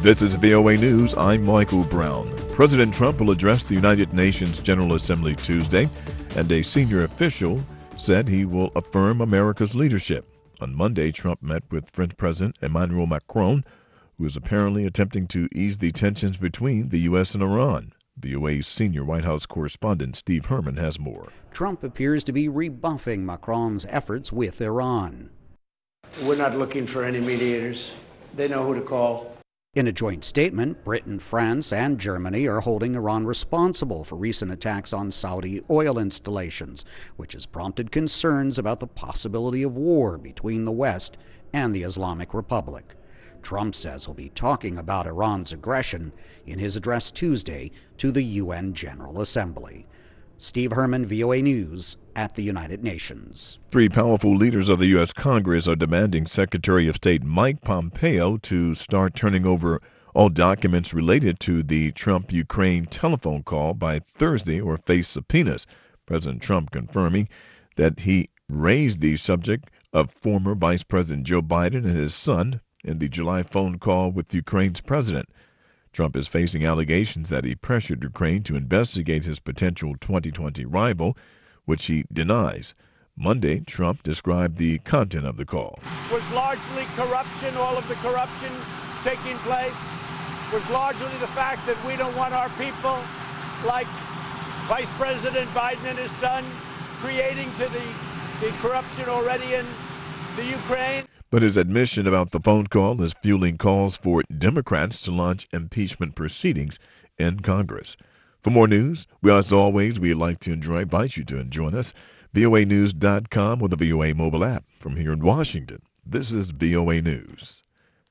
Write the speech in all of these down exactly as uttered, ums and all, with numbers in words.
This is V O A News. I'm Michael Brown. President Trump will address the United Nations General Assembly Tuesday, and a senior official said he will affirm America's leadership. On Monday, Trump met with French President Emmanuel Macron, who is apparently attempting to ease the tensions between the U S and Iran. V O A's senior White House correspondent Steve Herman has more. Trump appears to be rebuffing Macron's efforts with Iran. We're not looking for any mediators. They know who to call. In a joint statement, Britain, France, and Germany are holding Iran responsible for recent attacks on Saudi oil installations, which has prompted concerns about the possibility of war between the West and the Islamic Republic. Trump says he'll be talking about Iran's aggression in his address Tuesday to the U N General Assembly. Steve Herman, V O A News, at the United Nations. Three powerful leaders of the U S Congress are demanding Secretary of State Mike Pompeo to start turning over all documents related to the Trump-Ukraine telephone call by Thursday or face subpoenas. President Trump confirming that he raised the subject of former Vice President Joe Biden and his son in the July phone call with Ukraine's president. Trump is facing allegations that he pressured Ukraine to investigate his potential twenty twenty rival, which he denies. Monday, Trump described the content of the call. Was largely corruption, all of the corruption taking place, was largely the fact that we don't want our people, like Vice President Biden and his son, creating to the, the corruption already in the Ukraine. But his admission about the phone call is fueling calls for Democrats to launch impeachment proceedings in Congress. For more news, we as always, we'd like to enjoy, invite you to join us, V O A news dot com or the V O A mobile app. From here in Washington, this is V O A News.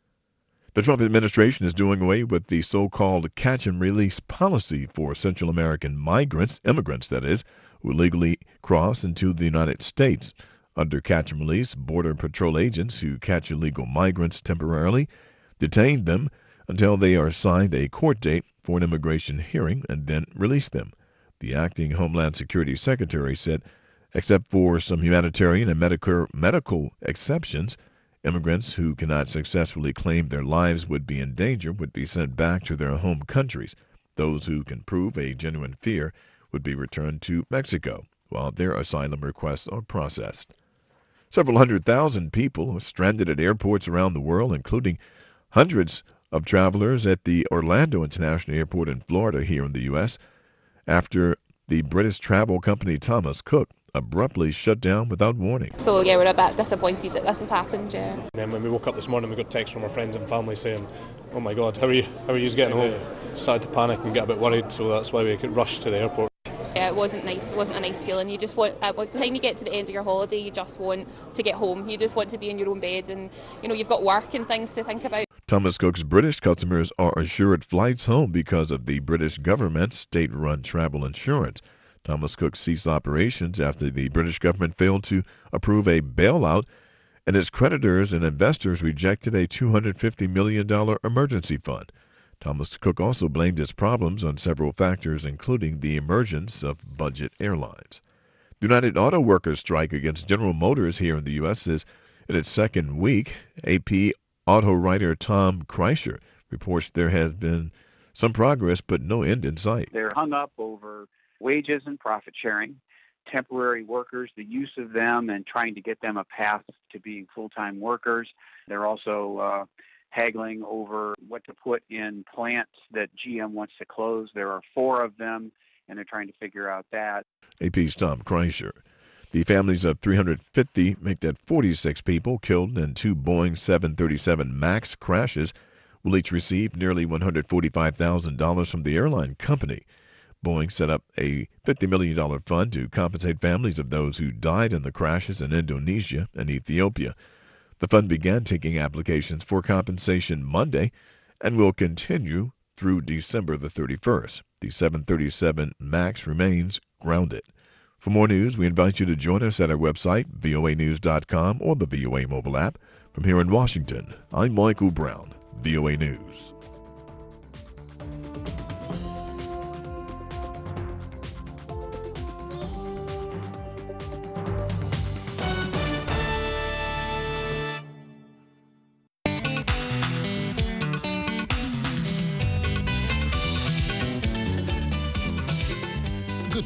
The Trump administration is doing away with the so-called catch-and-release policy for Central American migrants, immigrants that is, who illegally cross into the United States. Under catch and release, Border Patrol agents who catch illegal migrants temporarily detain them until they are assigned a court date for an immigration hearing and then release them. The acting Homeland Security Secretary said, except for some humanitarian and medical, medical exceptions, immigrants who cannot successfully claim their lives would be in danger would be sent back to their home countries. Those who can prove a genuine fear would be returned to Mexico while their asylum requests are processed. Several hundred thousand people are stranded at airports around the world, including hundreds of travelers at the Orlando International Airport in Florida here in the U S, after the British travel company Thomas Cook abruptly shut down without warning. So yeah, we're a bit disappointed that this has happened, yeah. And then when we woke up this morning, we got texts from our friends and family saying, oh my God, how are you, how are you getting home? Started to panic and get a bit worried, so that's why we could rush to the airport. Yeah, it wasn't nice. It wasn't a nice feeling. You just want, by the time you get to the end of your holiday, you just want to get home. You just want to be in your own bed, and you know you've got work and things to think about. Thomas Cook's British customers are assured flights home because of the British government's state-run travel insurance. Thomas Cook ceased operations after the British government failed to approve a bailout, and its creditors and investors rejected a two hundred fifty million dollars emergency fund. Thomas Cook also blamed its problems on several factors, including the emergence of budget airlines. The United Auto Workers strike against General Motors here in the U S is in its second week. A P auto writer Tom Kreischer reports there has been some progress, but no end in sight. They're hung up over wages and profit sharing, temporary workers, the use of them, and trying to get them a path to being full-time workers. They're also uh, haggling over what to put in plants that G M wants to close. There are four of them, and they're trying to figure out that. A P's Tom Kreischer. The families of three hundred fifty make that forty-six people killed in two Boeing seven thirty-seven MAX crashes will each receive nearly one hundred forty-five thousand dollars from the airline company. Boeing set up a fifty million dollars fund to compensate families of those who died in the crashes in Indonesia and Ethiopia. The fund began taking applications for compensation Monday and will continue through December the thirty-first. The seven thirty-seven MAX remains grounded. For more news, we invite you to join us at our website, V O A news dot com, or the V O A mobile app. From here in Washington, I'm Michael Brown, V O A News.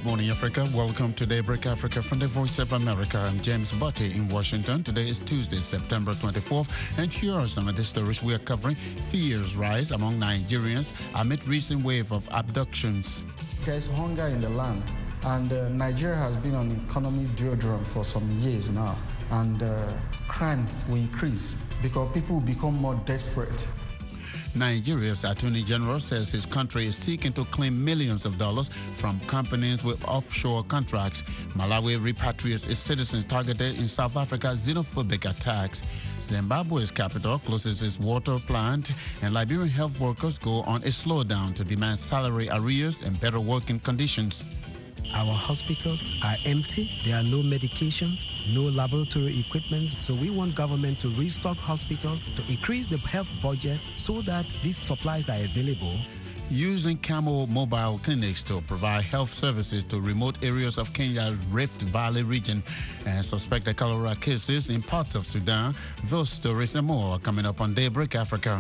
morning, Africa. Welcome to Daybreak Africa from the Voice of America. I'm James Botte in Washington. Today is Tuesday, September twenty-fourth, and here are some of the stories we are covering. Fears rise among Nigerians amid recent wave of abductions. There's hunger in the land, and uh, Nigeria has been on economic doldrums for some years now, and uh, crime will increase because people will become more desperate. Nigeria's Attorney General says his country is seeking to claim millions of dollars from companies with offshore contracts. Malawi repatriates its citizens targeted in South Africa's xenophobic attacks. Zimbabwe's capital closes its water plant, and Liberian health workers go on a slowdown to demand salary arrears and better working conditions. Our hospitals are empty. There are no medications, no laboratory equipment. So we want government to restock hospitals, to increase the health budget so that these supplies are available. Using Camel mobile clinics to provide health services to remote areas of Kenya's Rift Valley region and suspected cholera cases in parts of Sudan. Those stories and more are coming up on Daybreak Africa.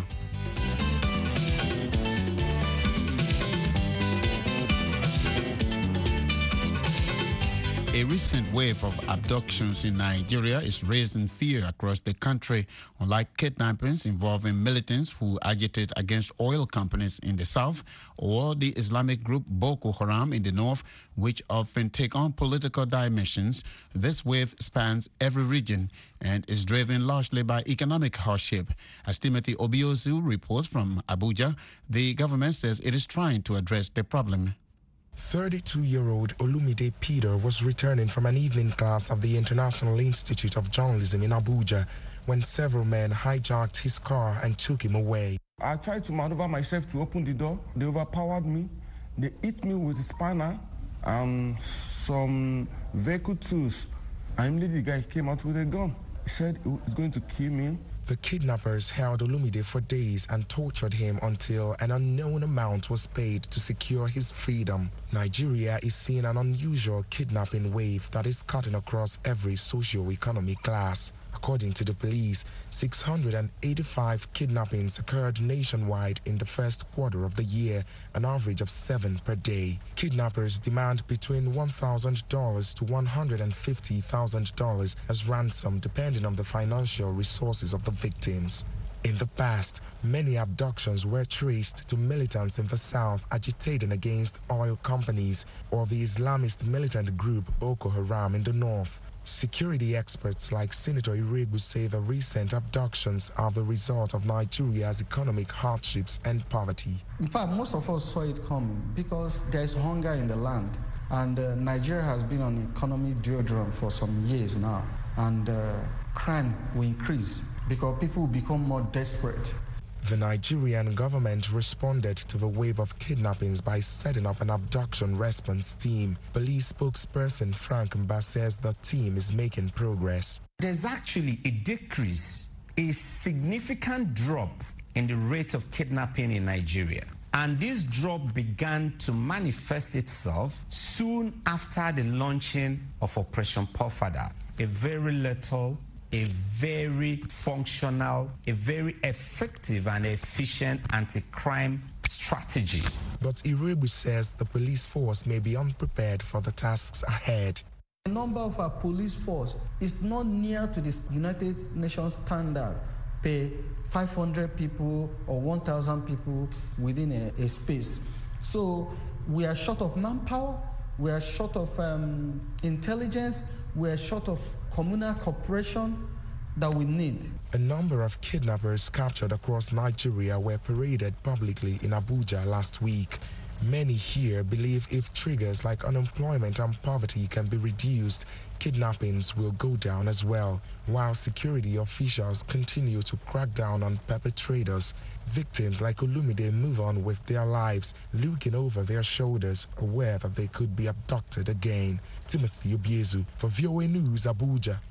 A recent wave of abductions in Nigeria is raising fear across the country. Unlike kidnappings involving militants who agitate against oil companies in the south, or the Islamic group Boko Haram in the north, which often take on political dimensions, this wave spans every region and is driven largely by economic hardship. As Timothy Obiozu reports from Abuja, the government says it is trying to address the problem. thirty-two-year-old Olumide Peter was returning from an evening class at the International Institute of Journalism in Abuja when several men hijacked his car and took him away. I tried to maneuver myself to open the door. They overpowered me. They hit me with a spanner and some vehicle tools. And immediately the guy came out with a gun. He said he's going to kill me. The kidnappers held Olumide for days and tortured him until an unknown amount was paid to secure his freedom. Nigeria is seeing an unusual kidnapping wave that is cutting across every socio-economic class. According to the police, six hundred eighty-five kidnappings occurred nationwide in the first quarter of the year, an average of seven per day. Kidnappers demand between one thousand dollars to one hundred fifty thousand dollars as ransom, depending on the financial resources of the victims. In the past, many abductions were traced to militants in the south agitating against oil companies or the Islamist militant group Boko Haram in the north. Security experts like Senator Irebu say the recent abductions are the result of Nigeria's economic hardships and poverty. In fact, most of us saw it coming because there is hunger in the land, and uh, Nigeria has been on economic doldrums for some years now, and uh, crime will increase because people will become more desperate. The Nigerian government responded to the wave of kidnappings by setting up an abduction response team. Police spokesperson Frank Mba says the team is making progress. There's actually a decrease, a significant drop in the rate of kidnapping in Nigeria. And this drop began to manifest itself soon after the launching of Operation Pofada, a very little a very functional, a very effective and efficient anti-crime strategy. But Irebu says the police force may be unprepared for the tasks ahead. The number of our police force is not near to the United Nations standard, per five hundred people or one thousand people within a, a space. So we are short of manpower, we are short of um, intelligence, we are short of communal cooperation that we need. A number of kidnappers captured across Nigeria were paraded publicly in Abuja last week. Many here believe if triggers like unemployment and poverty can be reduced, kidnappings will go down as well. While security officials continue to crack down on perpetrators, victims like Olumide move on with their lives, looking over their shoulders, aware that they could be abducted again. Timothy Obiezu for V O A News, Abuja.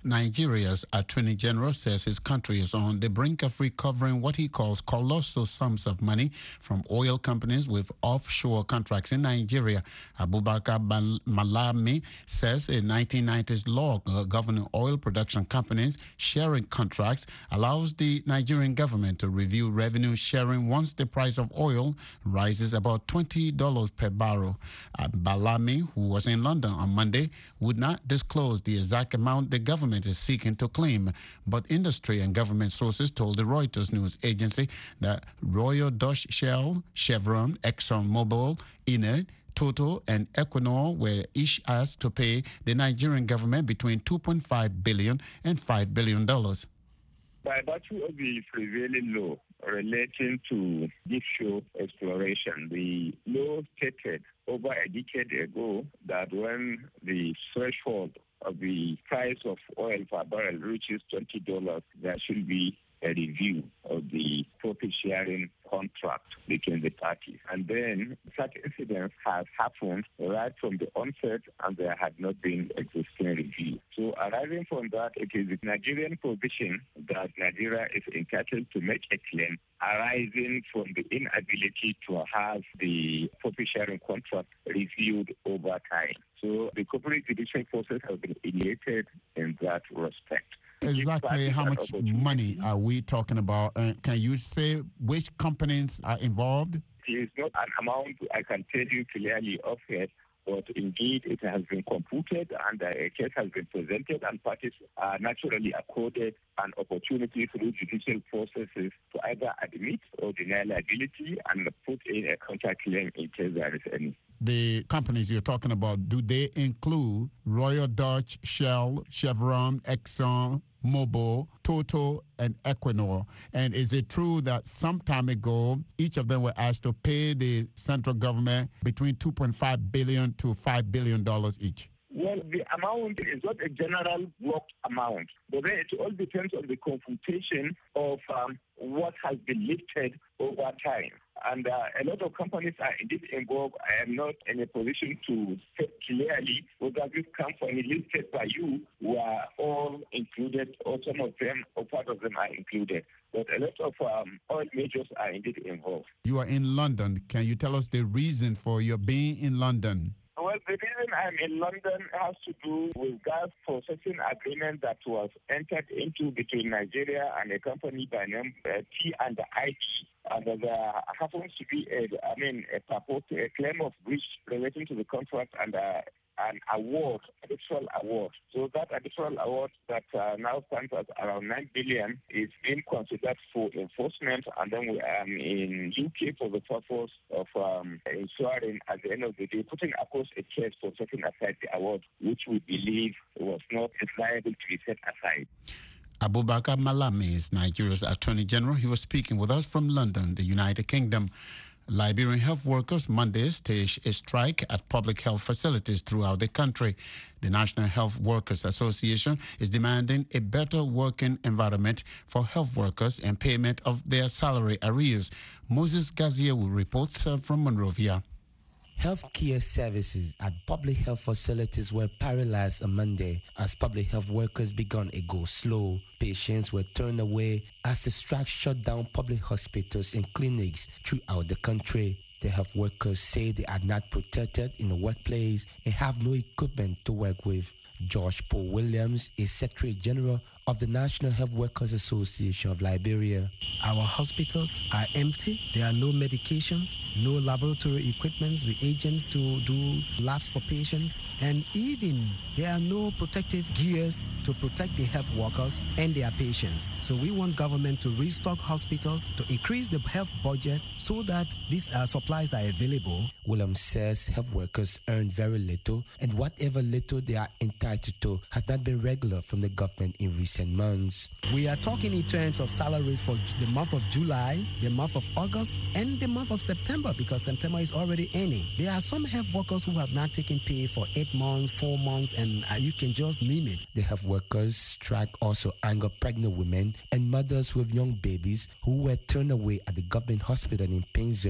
Nigeria's Attorney General says his country is on the brink of recovering what he calls colossal sums of money from oil companies with offshore contracts in Nigeria. Abubakar Malami says a nineteen nineties law governing oil production companies sharing contracts allows the Nigerian government to review revenue sharing once the price of oil rises about twenty dollars per barrel. Uh, Balami, who was in London on Monday, would not disclose the exact amount the government is seeking to claim, but industry and government sources told the Reuters news agency that Royal Dutch Shell, Chevron, ExxonMobil, Eni, Total, and Equinor were each asked to pay the Nigerian government between two point five billion dollars and five billion dollars. By virtue of the prevailing law relating to deep-shore exploration, the law stated over a decade ago that when the threshold of the price of oil per barrel reaches twenty dollars, there should be a review of the profit-sharing contract between the parties. And then such incidents have happened right from the onset, and there had not been existing review. So arising from that, it is the Nigerian position that Nigeria is entitled to make a claim arising from the inability to have the profit-sharing contract reviewed over time. So the corporate judicial process has been initiated in that respect. Exactly how much money are we talking about? Uh, can you say which companies are involved? It is not an amount I can tell you clearly of it, but indeed it has been computed and a case has been presented, and parties are naturally accorded an opportunity through judicial processes to either admit or deny liability and put in a counterclaim in case there is any. The companies you're talking about, do they include Royal Dutch, Shell, Chevron, Exxon, Mobil, Total, and Equinor? And is it true that some time ago, each of them were asked to pay the central government between two point five billion dollars to five billion dollars each? Well, the amount is not a general blocked amount, but then it all depends on the computation of um, what has been lifted over time. And uh, a lot of companies are indeed involved. I am not in a position to say clearly whether this company listed by you were all included, or some of them, or part of them are included. But a lot of um, oil majors are indeed involved. You are in London. Can you tell us the reason for your being in London? Well, the reason I'm in London has to do with gas processing agreement that was entered into between Nigeria and a company by name uh, T and I T. And there happens to be a, I mean, a purport, a claim of breach relating to the contract and uh, an award, additional award. So that additional award that uh, now stands at around nine billion is being considered for enforcement, and then we are in U K for the purpose of um, ensuring at the end of the day, putting across a case for setting aside the award, which we believe was not liable to be set aside. Abubakar Malami is Nigeria's Attorney General. He was speaking with us from London, the United Kingdom. Liberian health workers Monday staged a strike at public health facilities throughout the country. The National Health Workers Association is demanding a better working environment for health workers and payment of their salary arrears. Moses Gazier will report from Monrovia. Healthcare services at public health facilities were paralyzed on Monday as public health workers began a go slow. Patients were turned away as the strike shut down public hospitals and clinics throughout the country. The health workers say they are not protected in the workplace and have no equipment to work with. George Paul Williams is Secretary General of the National Health Workers Association of Liberia. Our hospitals are empty. There are no medications, no laboratory equipment, reagents to do labs for patients, and even there are no protective gears to protect the health workers and their patients. So we want government to restock hospitals, to increase the health budget so that these uh, supplies are available. Williams says health workers earn very little, and whatever little they are entitled to has not been regular from the government in recent months. We are talking in terms of salaries for the month of July, the month of August, and the month of September, because September is already ending. There are some health workers who have not taken pay for eight months, four months, and uh, you can just name it. The health workers' strike also angered pregnant women and mothers with young babies who were turned away at the government hospital in Painesville.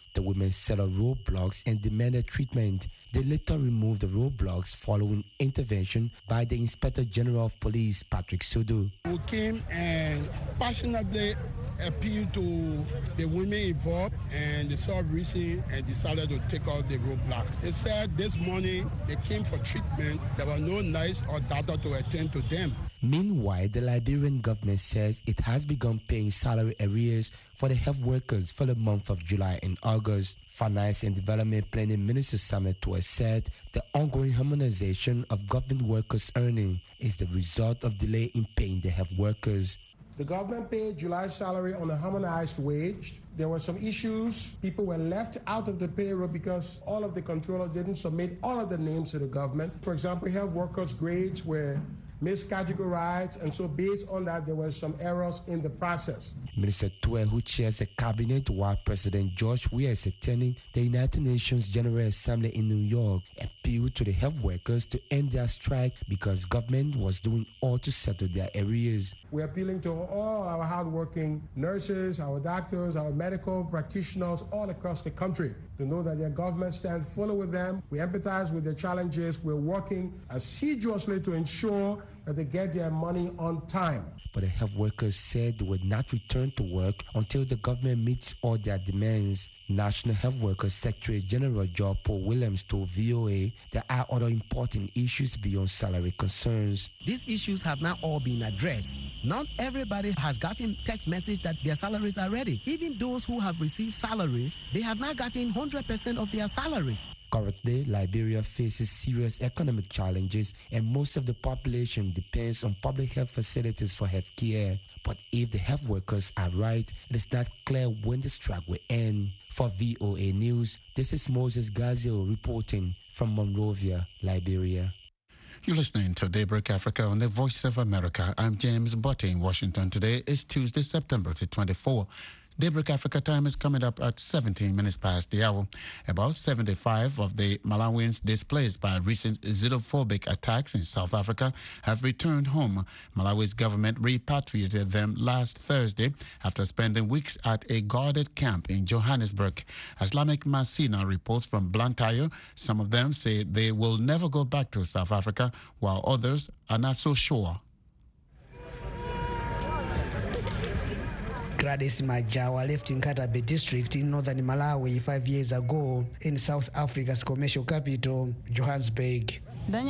The women set up roadblocks and demanded treatment. They later removed the roadblocks following intervention by the Inspector General of Police, Patrick Sodo. We came and passionately appealed to the women involved, and they saw reason and decided to take out the roadblocks. They said this morning they came for treatment. There were no nurse or doctor to attend to them. Meanwhile, the Liberian government says it has begun paying salary arrears for the health workers for the month of July and August. Finance and Development Planning Minister Samuel Tuah said the ongoing harmonization of government workers' earnings is the result of delay in paying the health workers. The government paid July's salary on a harmonized wage. There were some issues. People were left out of the payroll because all of the controllers didn't submit all of the names to the government. For example, health workers' grades were miscategorized, and so based on that, there were some errors in the process. Minister Tuah, who chairs the cabinet while President George Weah is attending the United Nations General Assembly in New York, appealed to the health workers to end their strike because government was doing all to settle their arrears. We're appealing to all our hardworking nurses, our doctors, our medical practitioners all across the country to know that their government stands fully with them. We empathize with their challenges. We're working assiduously to ensure that they get their money on time. But the health workers said they would not return to work until the government meets all their demands. National Health Workers Secretary General Joe Paul Williams told V O A there are other important issues beyond salary concerns. These issues have not all been addressed. Not everybody has gotten text message that their salaries are ready. Even those who have received salaries, they have not gotten one hundred percent of their salaries. Currently, Liberia faces serious economic challenges, and most of the population depends on public health facilities for health care. But if the health workers are right, it is not clear when the strike will end. For V O A News, this is Moses Gazio reporting from Monrovia, Liberia. You're listening to Daybreak Africa on the Voice of America. I'm James Botte in Washington. Today is Tuesday, September twenty-fourth. Daybreak Africa time is coming up at seventeen minutes past the hour. About seventy-five of the Malawians displaced by recent xenophobic attacks in South Africa have returned home. Malawi's government repatriated them last Thursday after spending weeks at a guarded camp in Johannesburg. Islamic Masina reports from Blantyre. Some of them say they will never go back to South Africa, while others are not so sure. Gladys Majawa left in Katabe district in northern Malawi five years ago in South Africa's commercial capital, Johannesburg.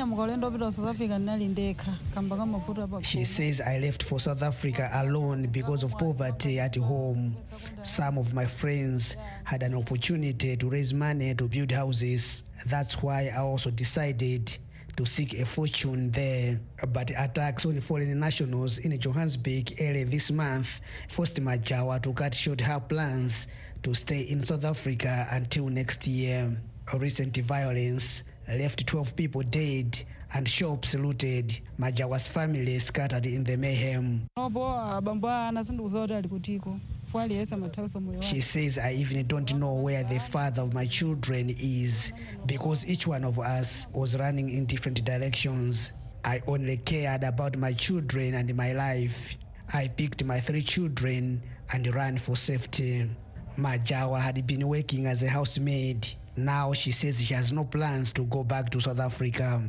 She says, I left for South Africa alone because of poverty at home. Some of my friends had an opportunity to raise money to build houses. That's why I also decided to seek a fortune there. But attacks on foreign nationals in Johannesburg early this month forced Majawa to cut short her plans to stay in South Africa until next year. Recent violence left twelve people dead and shops looted. Majawa's family scattered in the mayhem. She says, I even don't know where the father of my children is because each one of us was running in different directions. I only cared about my children and my life. I picked my three children and ran for safety. Majawa had been working as a housemaid. Now she says she has no plans to go back to South Africa.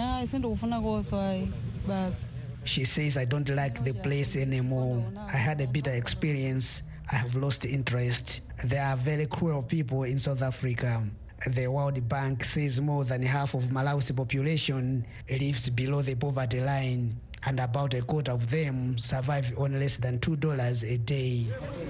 She says, I don't like the place anymore. I had a bitter experience. I have lost interest. There are very cruel people in South Africa. The World Bank says more than half of Malawi's population lives below the poverty line, and about a quarter of them survive on less than two dollars a day.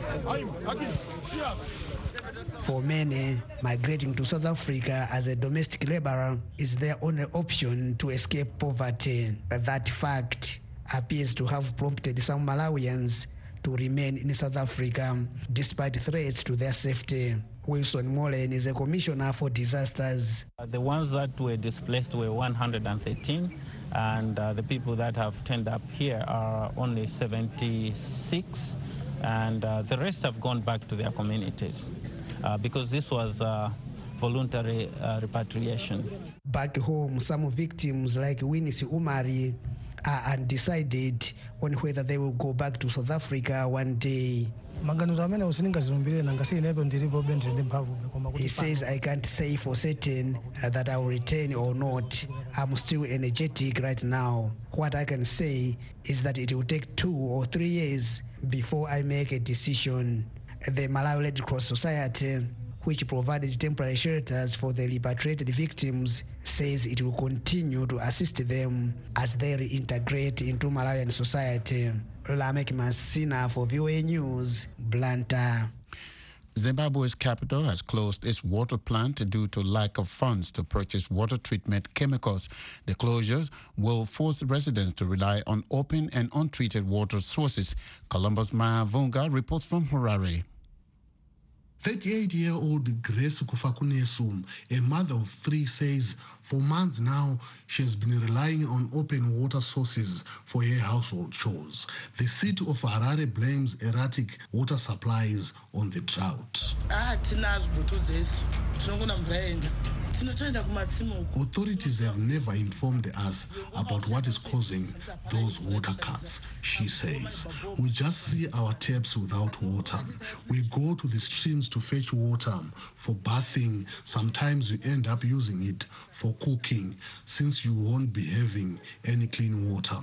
For many, migrating to South Africa as a domestic laborer is their only option to escape poverty. That fact appears to have prompted some Malawians to remain in South Africa despite threats to their safety. Wilson Molen is a commissioner for disasters. The ones that were displaced were one hundred thirteen, and uh, the people that have turned up here are only seventy-six, and uh, the rest have gone back to their communities uh, because this was uh, voluntary uh, repatriation. Back home, some victims like Winnie Umari are undecided on whether they will go back to South Africa one day. He says, I can't say for certain that I will return or not. I'm still energetic right now. What I can say is that it will take two or three years before I make a decision. The Malawi Red Cross Society, which provided temporary shelters for the repatriated victims, says it will continue to assist them as they reintegrate into Malawian society. Lamek Masina for V O A News, Blantyre. Zimbabwe's capital has closed its water plant due to lack of funds to purchase water treatment chemicals. The closures will force residents to rely on open and untreated water sources. Columbus Mahavunga reports from Harare. thirty-eight-year-old Grace Kufakunesum, a mother of three, says for months now she has been relying on open water sources for her household chores. The city of Harare blames erratic water supplies on the drought. Authorities have never informed us about what is causing those water cuts, she says. We just see our taps without water. We go to the streams to fetch water for bathing. Sometimes you end up using it for cooking since you won't be having any clean water.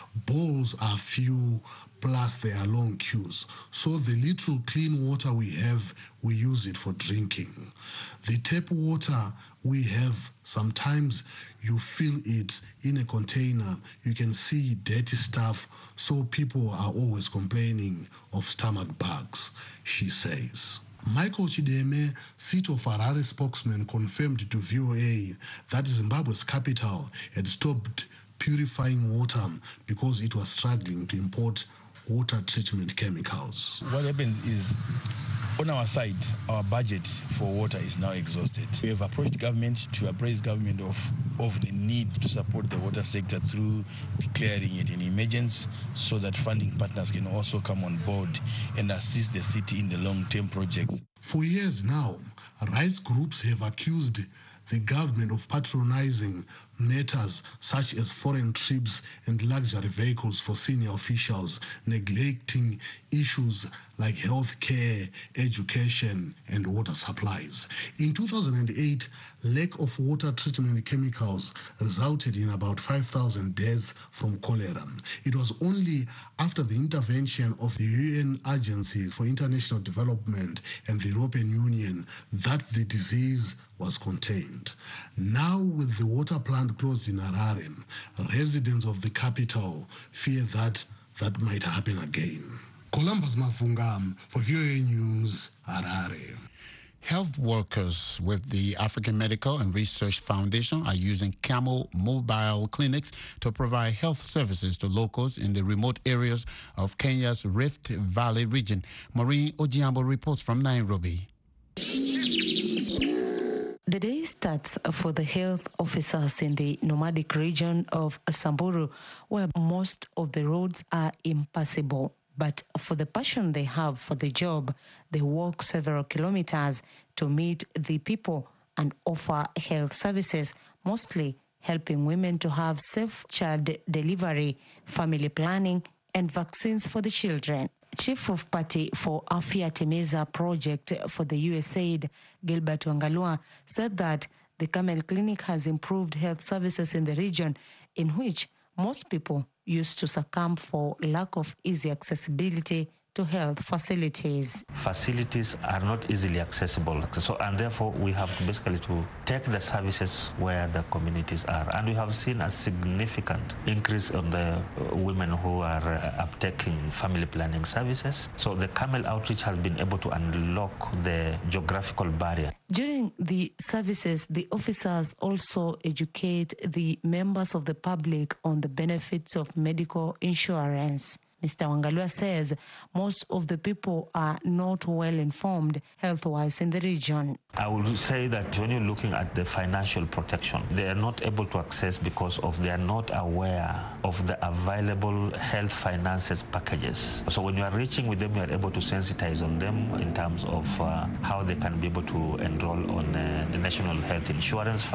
Bowls are few, plus there are long queues. So the little clean water we have, we use it for drinking. The tap water we have, sometimes you fill it in a container. You can see dirty stuff, so people are always complaining of stomach bugs, she says. Michael Chideme, City of Harare spokesman, confirmed to V O A that Zimbabwe's capital had stopped purifying water because it was struggling to import water treatment chemicals. What happens is, on our side, our budget for water is now exhausted. We have approached government to appraise government of, of the need to support the water sector through declaring it an emergency so that funding partners can also come on board and assist the city in the long-term projects. For years now, rights groups have accused the government of patronizing matters such as foreign trips and luxury vehicles for senior officials, neglecting issues like health care, education, and water supplies. In two thousand eight, lack of water treatment chemicals resulted in about five thousand deaths from cholera. It was only after the intervention of the U N agencies for international development and the European Union that the disease was contained. Now, with the water plant closed in Harare, residents of the capital fear that that might happen again. Columbus Mavunga for V O A News, Harare. Health workers with the African Medical and Research Foundation are using Camel mobile clinics to provide health services to locals in the remote areas of Kenya's Rift Valley region. Maureen Ojiambo reports from Nairobi. The day starts for the health officers in the nomadic region of Samburu, where most of the roads are impassable. But for the passion they have for the job, they walk several kilometers to meet the people and offer health services, mostly helping women to have safe child delivery, family planning, and vaccines for the children. Chief of Party for Afya Temeza project for the U S A I D, Gilbert Wangalua, said that the Camel Clinic has improved health services in the region in which most people used to succumb for lack of easy accessibility to health facilities. Facilities are not easily accessible, so and therefore we have to basically to take the services where the communities are, and we have seen a significant increase on the women who are uh, uptaking family planning services. So the Camel outreach has been able to unlock the geographical barrier. During the services, the officers also educate the members of the public on the benefits of medical insurance. Mister Wangalua says most of the people are not well informed health-wise in the region. I would say that when you're looking at the financial protection, they are not able to access because of they are not aware of the available health finances packages. So when you are reaching with them, you are able to sensitize on them in terms of uh, how they can be able to enroll on uh, the National Health Insurance Fund.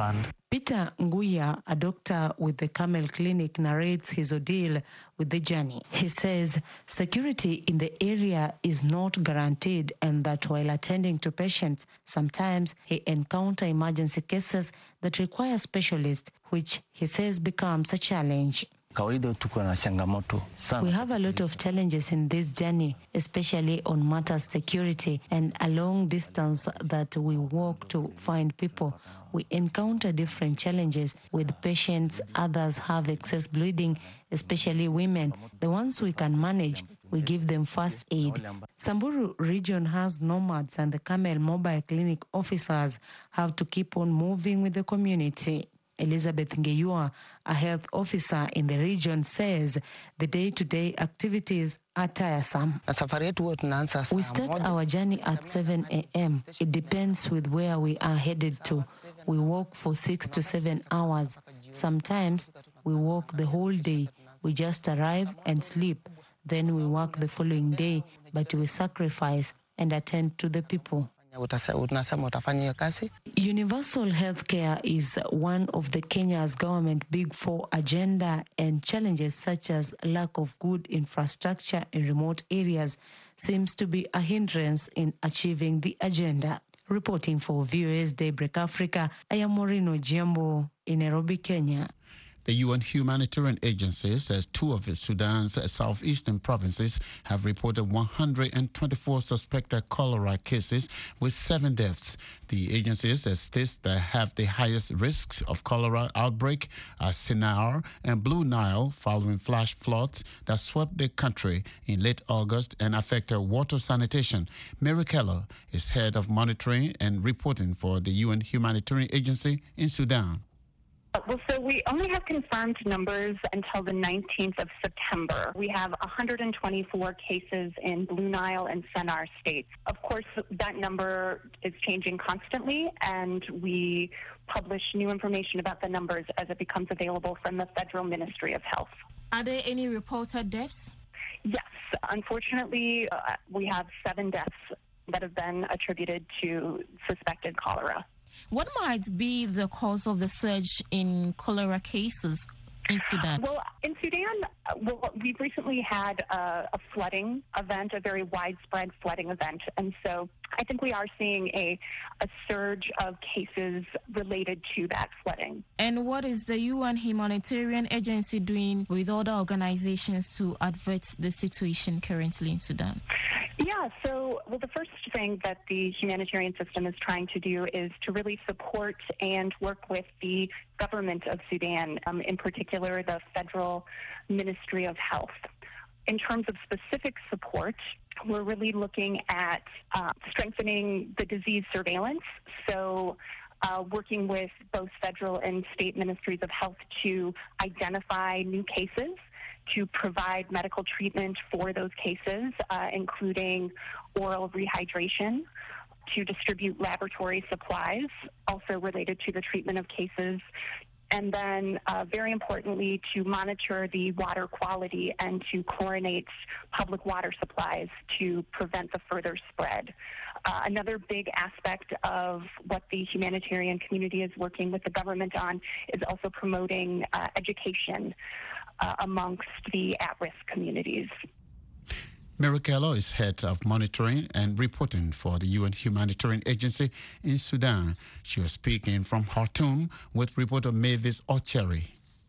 Peter Nguya, a doctor with the Camel Clinic, narrates his ordeal with the journey. He says security in the area is not guaranteed and that while attending to patients, sometimes he encounters emergency cases that require specialists, which he says becomes a challenge. We have a lot of challenges in this journey, especially on matters security and a long distance that we walk to find people. We encounter different challenges with patients. Others have excess bleeding, especially women. The ones we can manage, we give them first aid. Samburu region has nomads and the Camel Mobile Clinic officers have to keep on moving with the community. Elizabeth Ngeyua, a health officer in the region, says the day-to-day activities are tiresome. We start our journey at seven a.m. It depends with where we are headed to. We walk for six to seven hours. Sometimes we walk the whole day. We just arrive and sleep. Then we work the following day, but we sacrifice and attend to the people. Universal healthcare is one of the Kenya's government big four agenda, and challenges such as lack of good infrastructure in remote areas seems to be a hindrance in achieving the agenda. Reporting for V O A's Daybreak Africa, I am Maureen Ojiambo in Nairobi, Kenya. The U N Humanitarian Agency says two of Sudan's southeastern provinces have reported one hundred twenty-four suspected cholera cases with seven deaths. The agency says states that have the highest risks of cholera outbreak are Sinnar and Blue Nile following flash floods that swept the country in late August and affected water sanitation. Mary Keller is head of monitoring and reporting for the U N Humanitarian Agency in Sudan. Well, so we only have confirmed numbers until the nineteenth of September. We have one hundred twenty-four cases in Blue Nile and Sennar states. Of course, that number is changing constantly, and we publish new information about the numbers as it becomes available from the Federal Ministry of Health. Are there any reported deaths? Yes. Unfortunately, uh, we have seven deaths that have been attributed to suspected cholera. What might be the cause of the surge in cholera cases in Sudan? Well, in Sudan, well, we've recently had a, a flooding event, a very widespread flooding event. And so I think we are seeing a, a surge of cases related to that flooding. And what is the U N Humanitarian Agency doing with other organizations to avert the situation currently in Sudan? Yeah, so, well, the first thing that the humanitarian system is trying to do is to really support and work with the government of Sudan, um, in particular the Federal Ministry of Health. In terms of specific support, we're really looking at uh, strengthening the disease surveillance, so uh, working with both federal and state ministries of health to identify new cases, to provide medical treatment for those cases, uh, including oral rehydration, to distribute laboratory supplies, also related to the treatment of cases, and then, uh, very importantly, to monitor the water quality and to chlorinate public water supplies to prevent the further spread. Uh, another big aspect of what the humanitarian community is working with the government on is also promoting uh, education uh, amongst the at-risk communities. Mary Keller is head of monitoring and reporting for the U N Humanitarian Agency in Sudan. She was speaking from Khartoum with reporter Mavis Ocherry.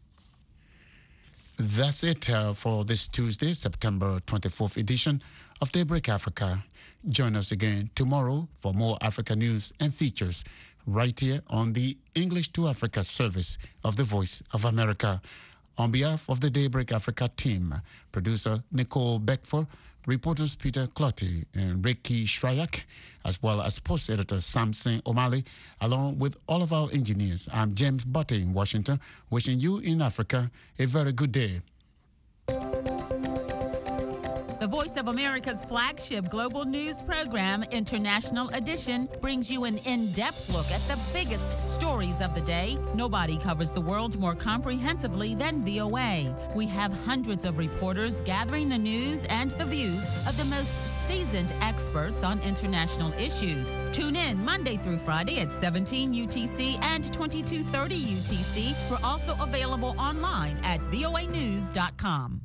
That's it uh, for this Tuesday, September twenty-fourth edition of Daybreak Africa. Join us again tomorrow for more Africa news and features right here on the English to Africa service of the Voice of America. On behalf of the Daybreak Africa team, producer Nicole Beckford, reporters Peter Clotty and Ricky Shryak, as well as post editor Samson O'Malley, along with all of our engineers, I'm James Butte in Washington, wishing you in Africa a very good day. The Voice of America's flagship global news program, International Edition, brings you an in-depth look at the biggest stories of the day. Nobody covers the world more comprehensively than V O A. We have hundreds of reporters gathering the news and the views of the most seasoned experts on international issues. Tune in Monday through Friday at seventeen U T C and twenty-two thirty U T C. We're also available online at V O A news dot com.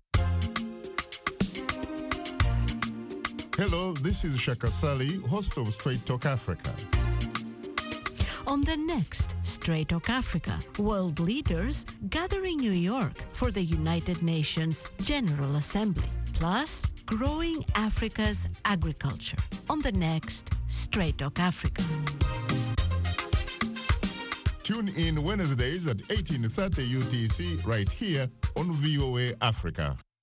Hello, this is Shaka Sali, host of Straight Talk Africa. On the next Straight Talk Africa, world leaders gather in New York for the United Nations General Assembly, plus growing Africa's agriculture. On the next Straight Talk Africa. Tune in Wednesdays at eighteen thirty U T C right here on V O A Africa.